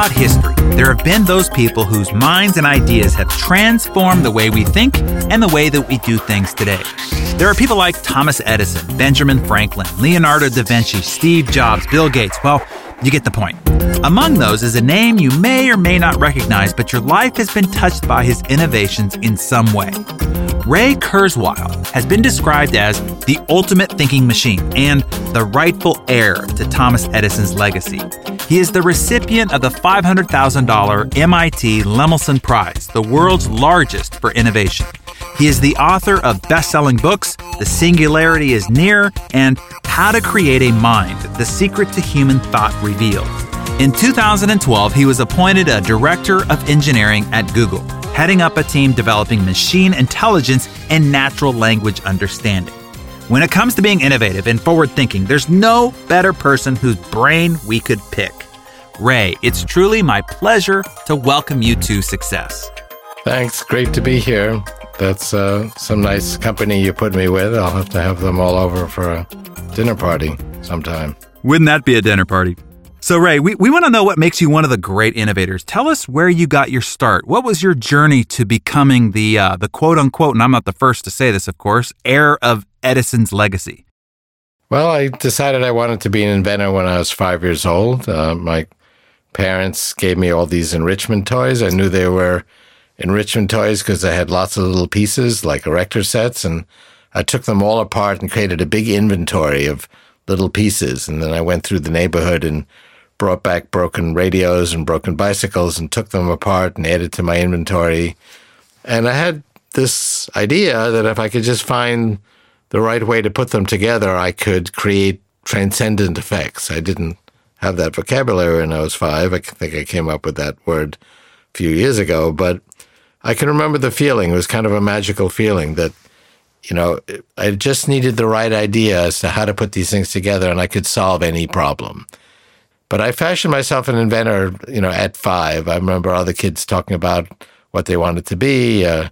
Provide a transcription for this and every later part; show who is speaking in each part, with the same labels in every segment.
Speaker 1: throughout history, there have been those people whose minds and ideas have transformed the way we think and the way that we do things today. There are people like Thomas Edison, Benjamin Franklin, Leonardo da Vinci, Steve Jobs, Bill Gates. Well, you get the point. Among those is a name you may or may not recognize, but your life has been touched by his innovations in some way. Ray Kurzweil has been described as the ultimate thinking machine and the rightful heir to Thomas Edison's legacy. He is the recipient of the $500,000 MIT Lemelson Prize, the world's largest for innovation. He is the author of best-selling books, The Singularity is Near, and How to Create a Mind, The Secret to Human Thought Revealed. In 2012, he was appointed a director of engineering at Google, heading up a team developing machine intelligence and natural language understanding. When it comes to being innovative and forward-thinking, there's no better person whose brain we could pick. Ray, it's truly my pleasure to welcome you to Success.
Speaker 2: Thanks. Great to be here. That's some nice company you put me with. I'll have to have them all over for a dinner party sometime.
Speaker 1: Wouldn't that be a dinner party? So, Ray, we want to know what makes you one of the great innovators. Tell us where you got your start. What was your journey to becoming the quote-unquote, and I'm not the first to say this, of course, heir of Edison's legacy?
Speaker 2: Well, I decided I wanted to be an inventor when I was 5 years old. My parents gave me all these enrichment toys. I knew they were enrichment toys because I had lots of little pieces like erector sets, and I took them all apart and created a big inventory of little pieces. And then I went through the neighborhood and brought back broken radios and broken bicycles and took them apart and added to my inventory. And I had this idea that if I could just find the right way to put them together, I could create transcendent effects. I didn't have that vocabulary when I was 5. I think I came up with that word a few years ago, but I can remember the feeling. It was kind of a magical feeling that, you know, I just needed the right idea as to how to put these things together and I could solve any problem. But I fashioned myself an inventor, you know, at 5. I remember other kids talking about what they wanted to be, a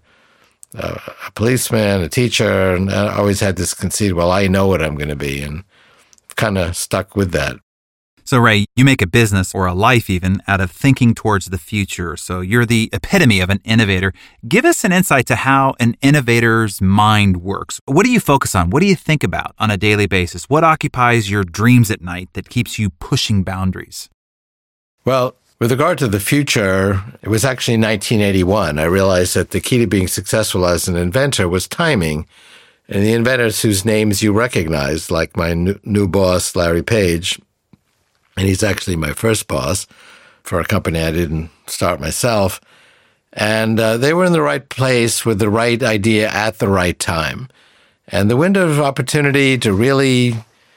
Speaker 2: policeman, a teacher, and I always had this conceit, well, I know what I'm going to be, and kind of stuck with that.
Speaker 1: So, Ray, you make a business or a life even out of thinking towards the future. So you're the epitome of an innovator. Give us an insight to how an innovator's mind works. What do you focus on? What do you think about on a daily basis? What occupies your dreams at night that keeps you pushing boundaries?
Speaker 2: Well, with regard to the future, it was actually 1981. I realized that the key to being successful as an inventor was timing. And the inventors whose names you recognize, like my new boss, Larry Page, and he's actually my first boss for a company I didn't start myself. And they were in the right place with the right idea at the right time. And the window of opportunity to really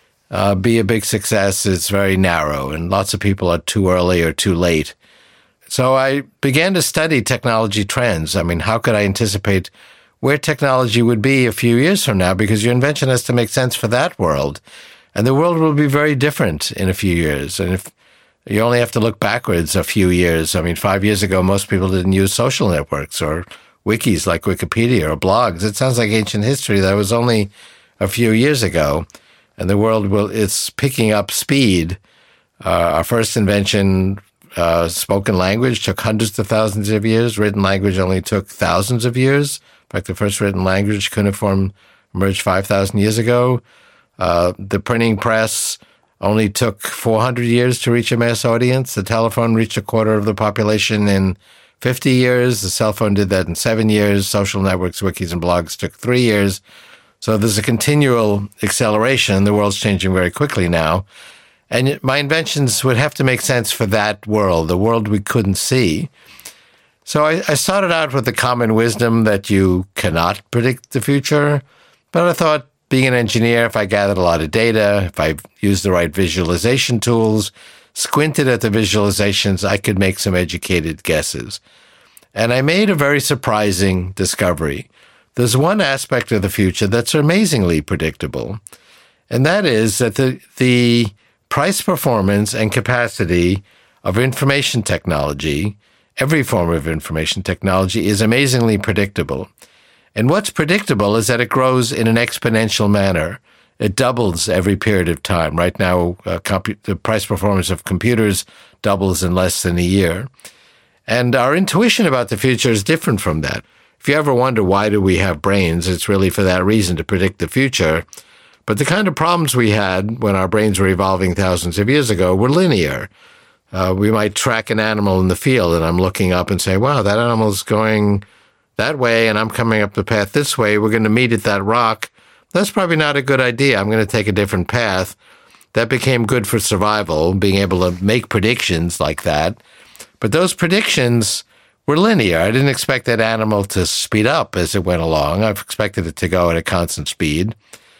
Speaker 2: be a big success is very narrow, and lots of people are too early or too late. So I began to study technology trends. I mean, how could I anticipate where technology would be a few years from now? Because your invention has to make sense for that world. And the world will be very different in a few years. And if you only have to look backwards a few years. I mean, 5 years ago, most people didn't use social networks or wikis like Wikipedia or blogs. It sounds like ancient history. That was only a few years ago. And the world it's picking up speed. Our first invention, spoken language, took hundreds of thousands of years. Written language only took thousands of years. In fact, the first written language, cuneiform, emerged 5,000 years ago. The printing press only took 400 years to reach a mass audience. The telephone reached a quarter of the population in 50 years. The cell phone did that in 7 years. Social networks, wikis, and blogs took 3 years. So there's a continual acceleration. The world's changing very quickly now. And my inventions would have to make sense for that world, the world we couldn't see. So I started out with the common wisdom that you cannot predict the future. But I thought, being an engineer, if I gathered a lot of data, if I used the right visualization tools, squinted at the visualizations, I could make some educated guesses. And I made a very surprising discovery. There's one aspect of the future that's amazingly predictable, and that is that the price, performance, and capacity of information technology, every form of information technology, is amazingly predictable. And what's predictable is that it grows in an exponential manner. it doubles every period of time. Right now, the price performance of computers doubles in less than a year. And our intuition about the future is different from that. If you ever wonder why do we have brains, it's really for that reason, to predict the future. But the kind of problems we had when our brains were evolving thousands of years ago were linear. We might track an animal in the field, and I'm looking up and say, wow, that animal's going that way, and I'm coming up the path this way. We're going to meet at that rock. That's probably not a good idea. I'm going to take a different path. That became good for survival, being able to make predictions like that. But those predictions were linear. I didn't expect that animal to speed up as it went along. I've expected it to go at a constant speed.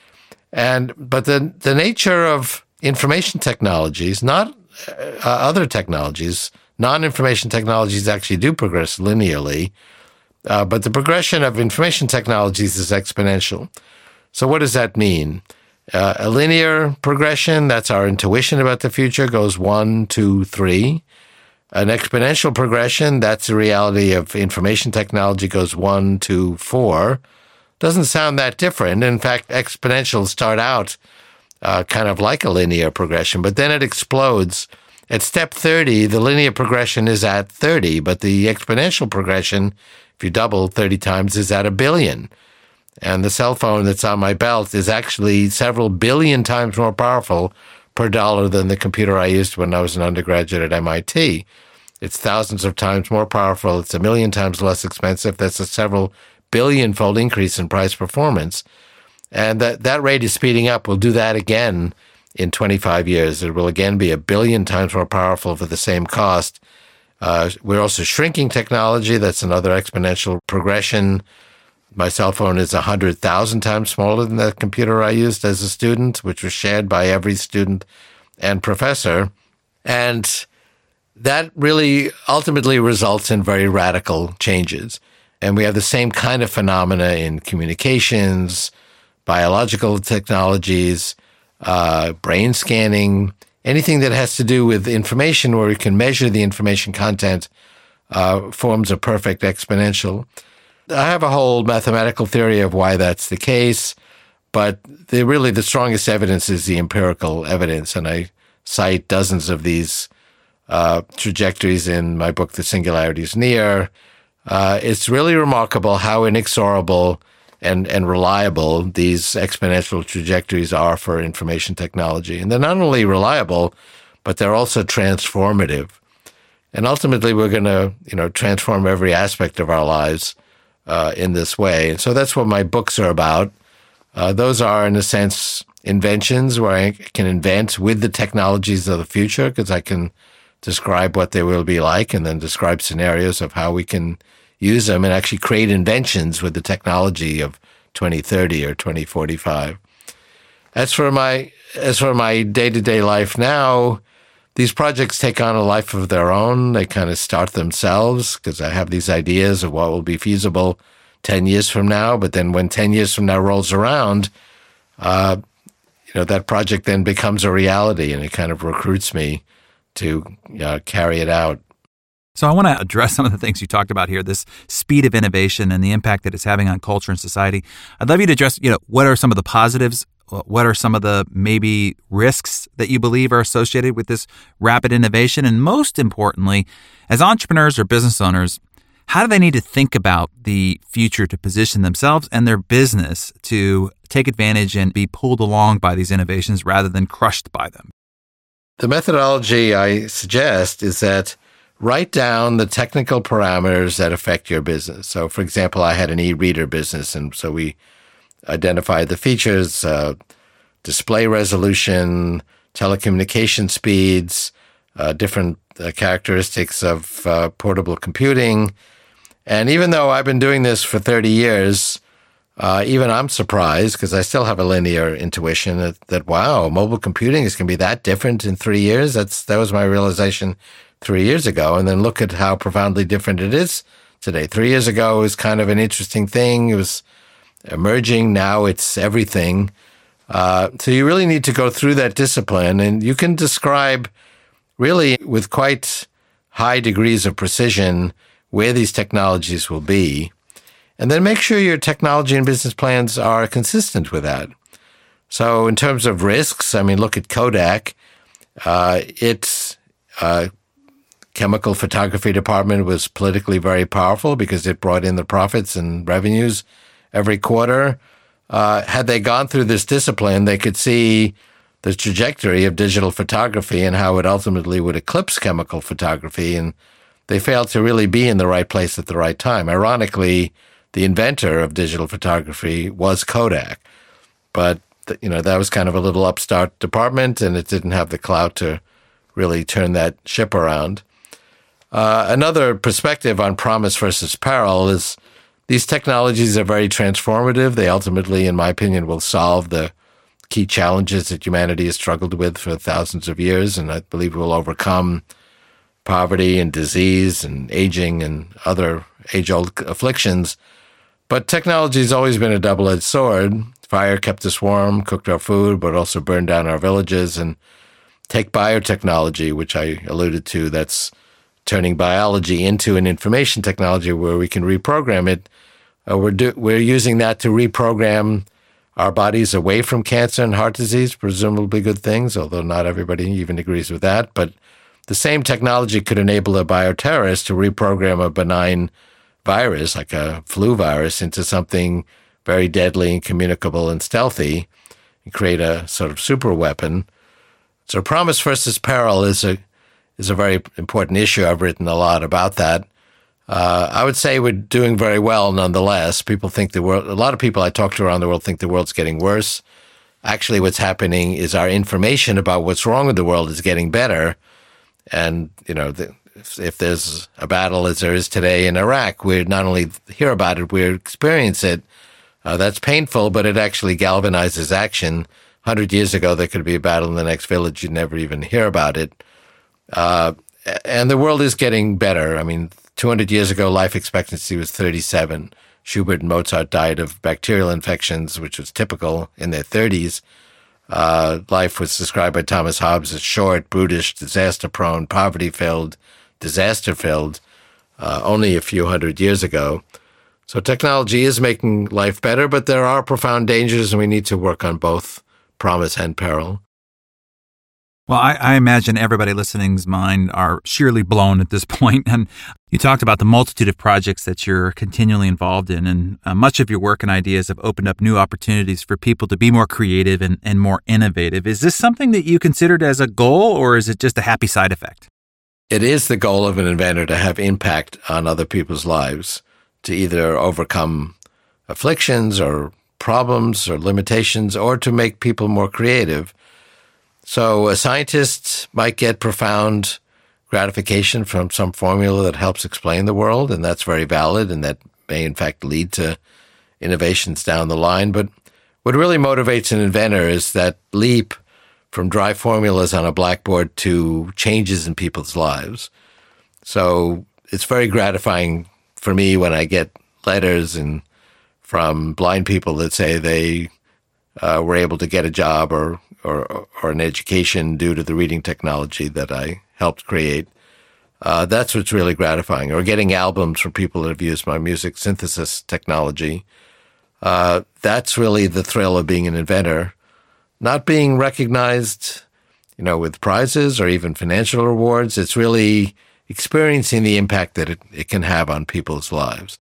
Speaker 2: But the nature of information technologies, not other technologies, non-information technologies actually do progress linearly, but the progression of information technologies is exponential. So what does that mean? A linear progression, that's our intuition about the future, goes 1, 2, 3. An exponential progression, that's the reality of information technology, goes 1, 2, 4. Doesn't sound that different. In fact, exponentials start out kind of like a linear progression, but then it explodes. At step 30, the linear progression is at 30, but the exponential progression, if you double 30 times, is at 1 billion. And the cell phone that's on my belt is actually several billion times more powerful per dollar than the computer I used when I was an undergraduate at MIT. It's thousands of times more powerful. It's 1 million times less expensive. That's a several billion-fold increase in price performance. And that rate is speeding up. We'll do that again in 25 years. It will again be 1 billion times more powerful for the same cost. We're also shrinking technology. That's another exponential progression. My cell phone is 100,000 times smaller than the computer I used as a student, which was shared by every student and professor. And that really ultimately results in very radical changes. And we have the same kind of phenomena in communications, biological technologies, brain scanning, anything that has to do with information where we can measure the information content forms a perfect exponential. I have a whole mathematical theory of why that's the case, but the strongest evidence is the empirical evidence, and I cite dozens of these trajectories in my book, The Singularity is Near. It's really remarkable how inexorable and reliable these exponential trajectories are for information technology. And they're not only reliable, but they're also transformative. And ultimately, we're going to, transform every aspect of our lives in this way. And so that's what my books are about. Those are, in a sense, inventions where I can invent with the technologies of the future, because I can describe what they will be like and then describe scenarios of how we can use them and actually create inventions with the technology of 2030 or 2045. As for my day-to-day life now, these projects take on a life of their own. They kind of start themselves because I have these ideas of what will be feasible 10 years from now. But then when 10 years from now rolls around, that project then becomes a reality, and it kind of recruits me to carry it out.
Speaker 1: So I want to address some of the things you talked about here, this speed of innovation and the impact that it's having on culture and society. I'd love you to address, what are some of the positives? What are some of the maybe risks that you believe are associated with this rapid innovation? And most importantly, as entrepreneurs or business owners, how do they need to think about the future to position themselves and their business to take advantage and be pulled along by these innovations rather than crushed by them?
Speaker 2: The methodology I suggest is that write down the technical parameters that affect your business. So, for example, I had an e-reader business, and so we identified the features, display resolution, telecommunication speeds, different characteristics of portable computing. And even though I've been doing this for 30 years, even I'm surprised, because I still have a linear intuition that wow, mobile computing is going to be that different in 3 years. That was my realization 3 years ago. And then look at how profoundly different it is today. 3 years ago it was kind of an interesting thing. It was emerging. Now it's everything. So you really need to go through that discipline, and you can describe really with quite high degrees of precision where these technologies will be. And then make sure your technology and business plans are consistent with that. So in terms of risks, I mean, look at Kodak. Its chemical photography department was politically very powerful because it brought in the profits and revenues every quarter. Had they gone through this discipline, they could see the trajectory of digital photography and how it ultimately would eclipse chemical photography. And they failed to really be in the right place at the right time. Ironically, the inventor of digital photography was Kodak. But, that was kind of a little upstart department, and it didn't have the clout to really turn that ship around. Another perspective on promise versus peril is these technologies are very transformative. They ultimately, in my opinion, will solve the key challenges that humanity has struggled with for thousands of years, and I believe we'll overcome poverty and disease and aging and other age-old afflictions. But technology has always been a double-edged sword. Fire kept us warm, cooked our food, but also burned down our villages. And take biotechnology, which I alluded to, that's turning biology into an information technology where we can reprogram it. We're using that to reprogram our bodies away from cancer and heart disease, presumably good things, although not everybody even agrees with that. But the same technology could enable a bioterrorist to reprogram a benign virus, like a flu virus, into something very deadly and communicable and stealthy, and create a sort of super weapon. So promise versus peril is a very important issue. I've written a lot about that. I would say we're doing very well nonetheless. People think a lot of people I talk to around the world think the world's getting worse. Actually, what's happening is our information about what's wrong with the world is getting better. And, if there's a battle as there is today in Iraq, we not only hear about it, we experience it. That's painful, but it actually galvanizes action. 100 years ago, there could be a battle in the next village. You'd never even hear about it. And the world is getting better. I mean, 200 years ago, life expectancy was 37. Schubert and Mozart died of bacterial infections, which was typical in their 30s. Life was described by Thomas Hobbes as short, brutish, disaster-prone, poverty-filled, disaster-filled, only a few hundred years ago. So technology is making life better, but there are profound dangers, and we need to work on both promise and peril.
Speaker 1: Well, I imagine everybody listening's mind are sheerly blown at this point. And you talked about the multitude of projects that you're continually involved in, and much of your work and ideas have opened up new opportunities for people to be more creative and more innovative. Is this something that you considered as a goal, or is it just a happy side effect?
Speaker 2: It is the goal of an inventor to have impact on other people's lives, to either overcome afflictions or problems or limitations, or to make people more creative. So a scientist might get profound gratification from some formula that helps explain the world, and that's very valid, and that may in fact lead to innovations down the line. But what really motivates an inventor is that leap from dry formulas on a blackboard to changes in people's lives. So it's very gratifying for me when I get letters from blind people that say they were able to get a job or an education due to the reading technology that I helped create. That's what's really gratifying. Or getting albums from people that have used my music synthesis technology. That's really the thrill of being an inventor. Not being recognized, with prizes or even financial rewards. It's really experiencing the impact that it can have on people's lives.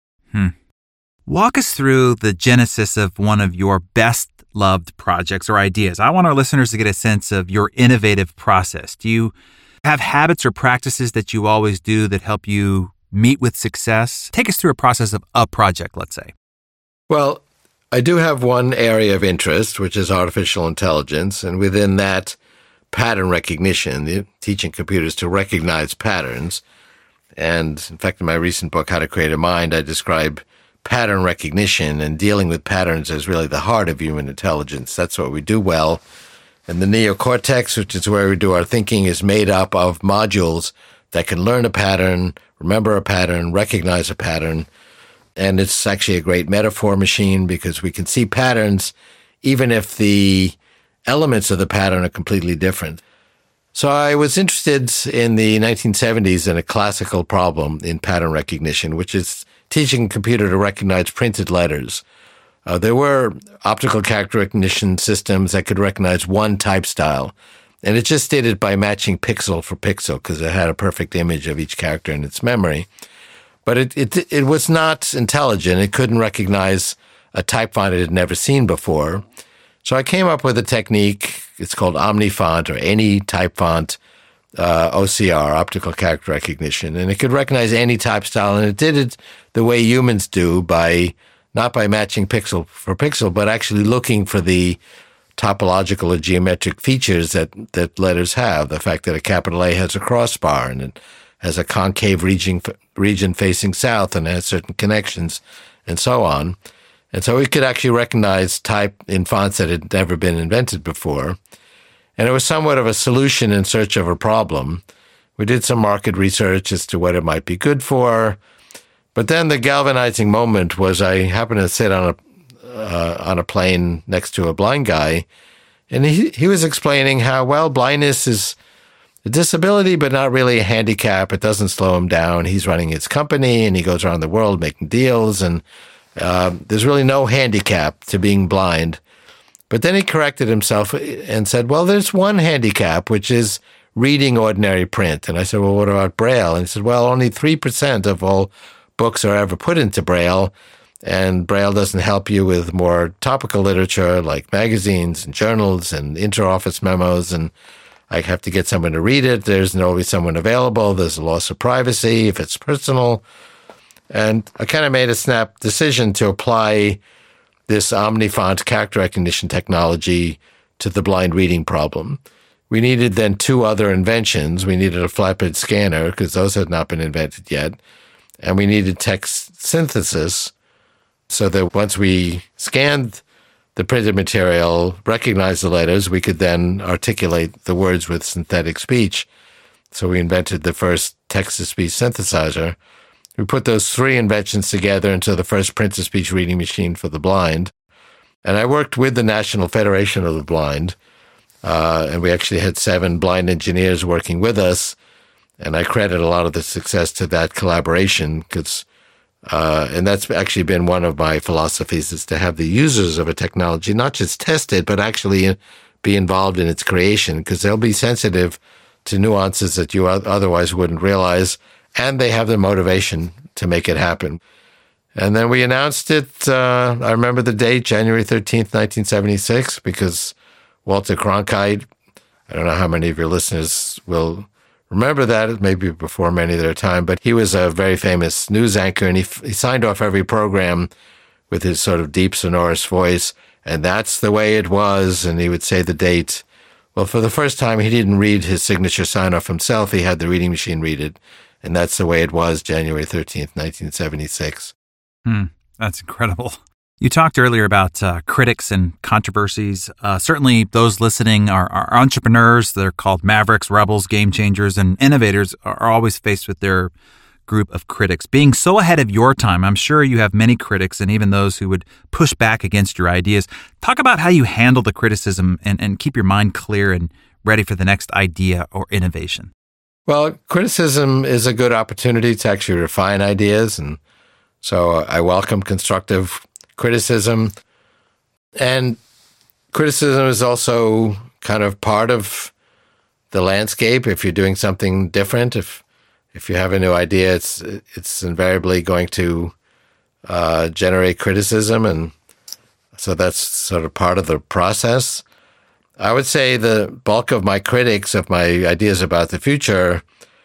Speaker 1: Walk us through the genesis of one of your best loved projects or ideas. I want our listeners to get a sense of your innovative process. Do you have habits or practices that you always do that help you meet with success? Take us through a process of a project, let's say.
Speaker 2: Well, I do have one area of interest, which is artificial intelligence, and within that, pattern recognition, teaching computers to recognize patterns. And in fact, in my recent book, How to Create a Mind, I describe pattern recognition and dealing with patterns as really the heart of human intelligence. That's what we do well. And the neocortex, which is where we do our thinking, is made up of modules that can learn a pattern, remember a pattern, recognize a pattern. And it's actually a great metaphor machine because we can see patterns even if the elements of the pattern are completely different. So I was interested in the 1970s in a classical problem in pattern recognition, which is teaching a computer to recognize printed letters. There were optical character recognition systems that could recognize one type style. And it just did it by matching pixel for pixel because it had a perfect image of each character in its memory. But it was not intelligent. It couldn't recognize a type font it had never seen before. So I came up with a technique. It's called OmniFont, or any type font OCR, optical character recognition. And it could recognize any type style. And it did it the way humans do, not by matching pixel for pixel, but actually looking for the topological or geometric features that letters have. The fact that a capital A has a crossbar and it has a concave region facing south and has certain connections and so on. And so we could actually recognize type in fonts that had never been invented before. And it was somewhat of a solution in search of a problem. We did some market research as to what it might be good for. But then the galvanizing moment was I happened to sit on a plane next to a blind guy, and he was explaining how, well, blindness is a disability, but not really a handicap. It doesn't slow him down. He's running his company, and he goes around the world making deals, and there's really no handicap to being blind. But then he corrected himself and said, well, there's one handicap, which is reading ordinary print. And I said, well, what about Braille? And he said, well, only 3% of all books are ever put into Braille, and Braille doesn't help you with more topical literature like magazines and journals and interoffice memos, and I have to get someone to read it. There's not always someone available. There's a loss of privacy if it's personal. And I kind of made a snap decision to apply this OmniFont character recognition technology to the blind reading problem. We needed then two other inventions. We needed a flatbed scanner because those had not been invented yet. And we needed text synthesis so that once we scanned the printed material, recognized the letters, we could then articulate the words with synthetic speech. So we invented the first text-to-speech synthesizer. We put those three inventions together into the first print-to-speech reading machine for the blind. And I worked with the National Federation of the Blind, and we actually had 7 blind engineers working with us. And I credit a lot of the success to that collaboration because, and that's actually been one of my philosophies, is to have the users of a technology not just test it, but actually be involved in its creation because they'll be sensitive to nuances that you otherwise wouldn't realize, and they have the motivation to make it happen. And then we announced it, I remember the date, January 13th, 1976, because Walter Cronkite, I don't know how many of your listeners will remember that, maybe before many of their time, but he was a very famous news anchor, and he signed off every program with his sort of deep, sonorous voice, and that's the way it was, and he would say the date. Well, for the first time, he didn't read his signature sign-off himself. He had the reading machine read it, and that's the way it was, January 13th, 1976.
Speaker 1: That's incredible. You talked earlier about critics and controversies. Certainly those listening are entrepreneurs. They're called mavericks, rebels, game changers, and innovators are always faced with their group of critics. Being so ahead of your time, I'm sure you have many critics and even those who would push back against your ideas. Talk about how you handle the criticism and keep your mind clear and ready for the next idea or innovation.
Speaker 2: Well, criticism is a good opportunity to actually refine ideas, and so I welcome constructive criticism. And criticism is also kind of part of the landscape. If you're doing something different, if you have a new idea, it's invariably going to generate criticism, and so that's sort of part of the process. I would say the bulk of my critics of my ideas about the future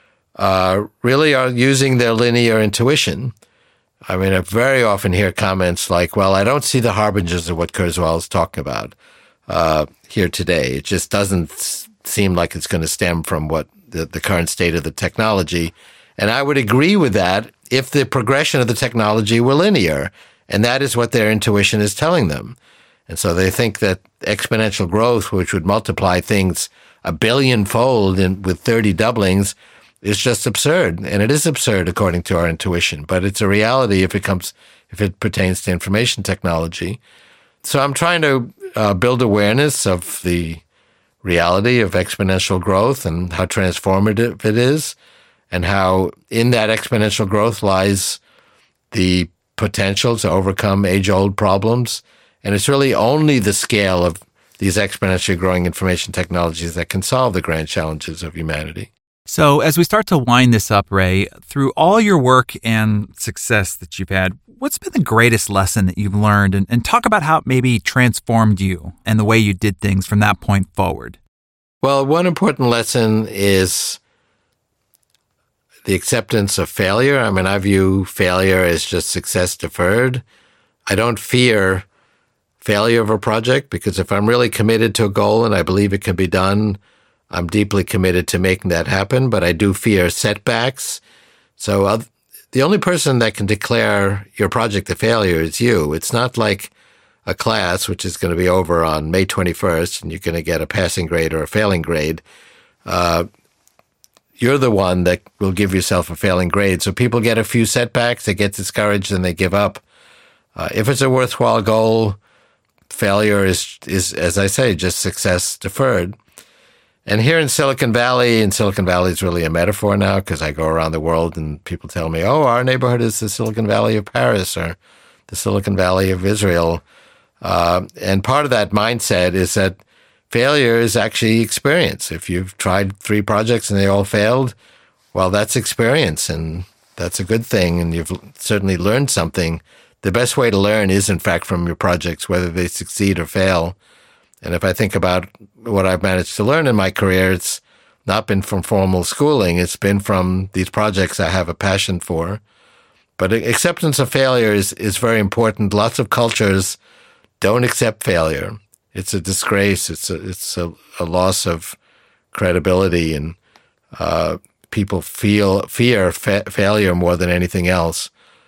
Speaker 2: really are using their linear intuition. I mean, I very often hear comments like, well, I don't see the harbingers of what Kurzweil is talking about here today. It just doesn't seem like it's going to stem from what the current state of the technology. And I would agree with that if the progression of the technology were linear. And that is what their intuition is telling them. And so they think that exponential growth, which would multiply things 1 billion-fold with 30 doublings, is just absurd. And it is absurd according to our intuition, but it's a reality if it pertains to information technology. So I'm trying to build awareness of the reality of exponential growth and how transformative it is, and how in that exponential growth lies the potential to overcome age-old problems. And it's really only the scale of these exponentially growing information technologies that can solve the grand challenges of humanity.
Speaker 1: So as we start to wind this up, Ray, through all your work and success that you've had, what's been the greatest lesson that you've learned? And talk about how it maybe transformed you and the way you did things from that point forward.
Speaker 2: Well, one important lesson is the acceptance of failure. I mean, I view failure as just success deferred. I don't fear failure of a project because if I'm really committed to a goal and I believe it can be done, I'm deeply committed to making that happen, but I do fear setbacks. So the only person that can declare your project a failure is you. It's not like a class, which is going to be over on May 21st, and you're going to get a passing grade or a failing grade. You're the one that will give yourself a failing grade. So people get a few setbacks, they get discouraged, and they give up. If it's a worthwhile goal, failure is, as I say, just success deferred. And here in Silicon Valley is really a metaphor now because I go around the world and people tell me, oh, our neighborhood is the Silicon Valley of Paris or the Silicon Valley of Israel. And part of that mindset is that failure is actually experience. If you've tried 3 projects and they all failed, well, that's experience and that's a good thing. And you've certainly learned something. The best way to learn is, in fact, from your projects, whether they succeed or fail. And if I think about what I've managed to learn in my career, it's not been from formal schooling. It's been from these projects I have a passion for. But acceptance of failure is very important. Lots of cultures don't accept failure. It's a disgrace. It's a loss of credibility, and people fear failure more than anything else.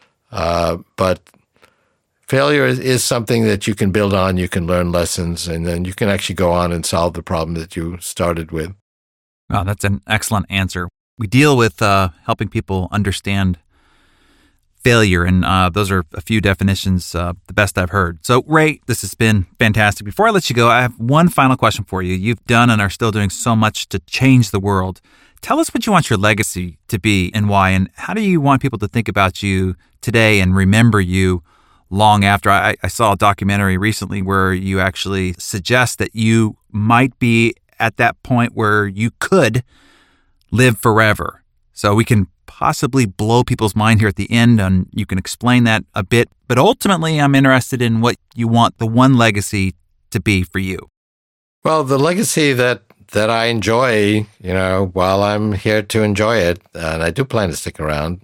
Speaker 2: But failure is something that you can build on, you can learn lessons, and then you can actually go on and solve the problem that you started with.
Speaker 1: Oh, that's an excellent answer. We deal with helping people understand failure, and those are a few definitions, the best I've heard. So, Ray, this has been fantastic. Before I let you go, I have one final question for you. You've done and are still doing so much to change the world. Tell us what you want your legacy to be and why, and how do you want people to think about you today and remember you long after? I saw a documentary recently where you actually suggest that you might be at that point where you could live forever. So we can possibly blow people's mind here at the end, and you can explain that a bit. But ultimately, I'm interested in what you want the one legacy to be for you.
Speaker 2: Well, the legacy that I enjoy, while I'm here to enjoy it, and I do plan to stick around,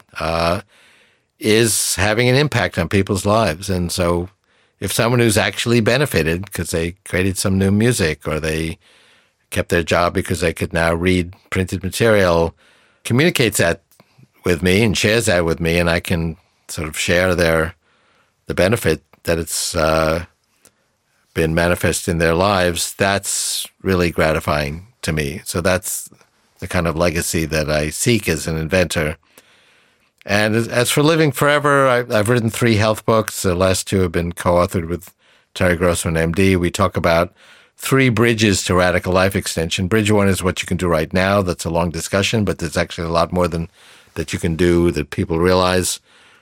Speaker 2: is having an impact on people's lives. And so if someone who's actually benefited because they created some new music or they kept their job because they could now read printed material, communicates that with me and shares that with me, and I can sort of share the benefit that it's been manifest in their lives, that's really gratifying to me. So that's the kind of legacy that I seek as an inventor. And as for living forever, I've written 3 health books. The last 2 have been co-authored with Terry Grossman, MD. We talk about 3 bridges to radical life extension. Bridge 1 is what you can do right now. That's a long discussion, but there's actually a lot more than that you can do that people realize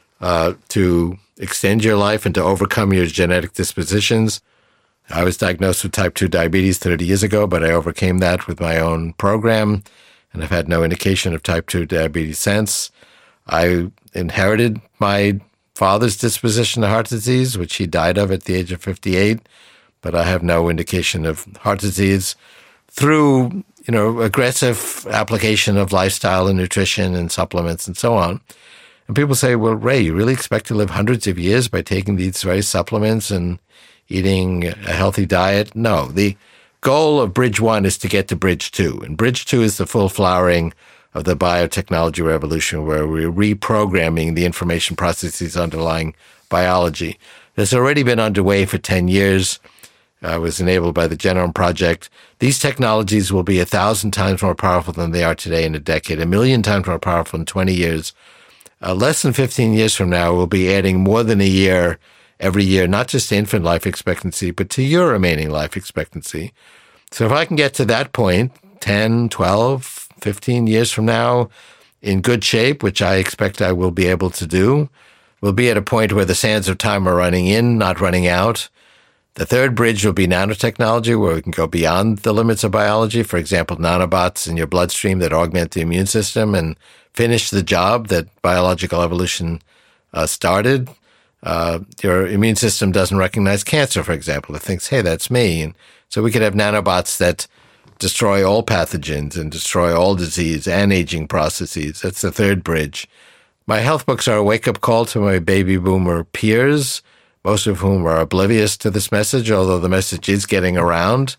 Speaker 2: to extend your life and to overcome your genetic dispositions. I was diagnosed with type 2 diabetes 30 years ago, but I overcame that with my own program, and I've had no indication of type 2 diabetes since. I inherited my father's disposition to heart disease, which he died of at the age of 58, but I have no indication of heart disease through, aggressive application of lifestyle and nutrition and supplements and so on. And people say, well, Ray, you really expect to live hundreds of years by taking these very supplements and eating a healthy diet? No, the goal of Bridge 1 is to get to Bridge 2. And Bridge 2 is the full flowering of the biotechnology revolution, where we're reprogramming the information processes underlying biology. That's already been underway for 10 years. Was enabled by the Genome Project. These technologies will be 1,000 times more powerful than they are today in a decade, 1,000,000 times more powerful in 20 years. Less than 15 years from now, we'll be adding more than a year every year, not just to infant life expectancy, but to your remaining life expectancy. So if I can get to that point, 10, 12, 15 years from now, in good shape, which I expect I will be able to do, we'll be at a point where the sands of time are running in, not running out. The third bridge will be nanotechnology, where we can go beyond the limits of biology. For example, nanobots in your bloodstream that augment the immune system and finish the job that biological evolution started. Your immune system doesn't recognize cancer, for example. It thinks, hey, that's me. And so we could have nanobots that destroy all pathogens and destroy all disease and aging processes. That's the third bridge. My health books are a wake-up call to my baby boomer peers, most of whom are oblivious to this message, although the message is getting around.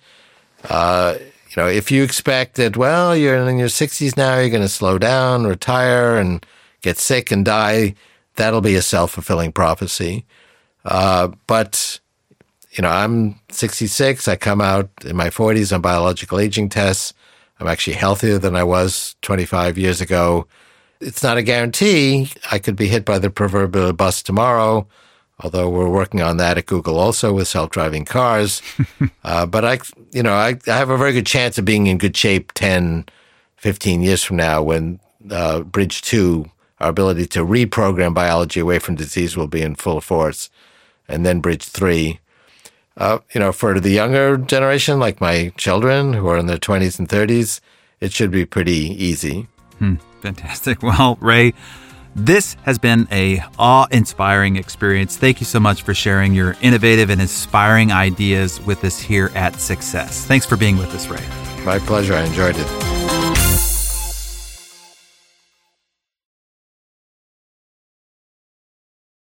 Speaker 2: If you expect that, well, you're in your 60s now, you're going to slow down, retire, and get sick and die, that'll be a self-fulfilling prophecy. But I'm 66. I come out in my 40s on biological aging tests. I'm actually healthier than I was 25 years ago. It's not a guarantee. I could be hit by the proverbial bus tomorrow, although we're working on that at Google also with self-driving cars. But I have a very good chance of being in good shape 10, 15 years from now when Bridge 2, our ability to reprogram biology away from disease, will be in full force. And then Bridge 3. For the younger generation, like my children who are in their 20s and 30s, it should be pretty easy.
Speaker 1: Fantastic. Well, Ray, this has been a awe-inspiring experience. Thank you so much for sharing your innovative and inspiring ideas with us here at Success. Thanks for being with us, Ray.
Speaker 2: My pleasure. I enjoyed it.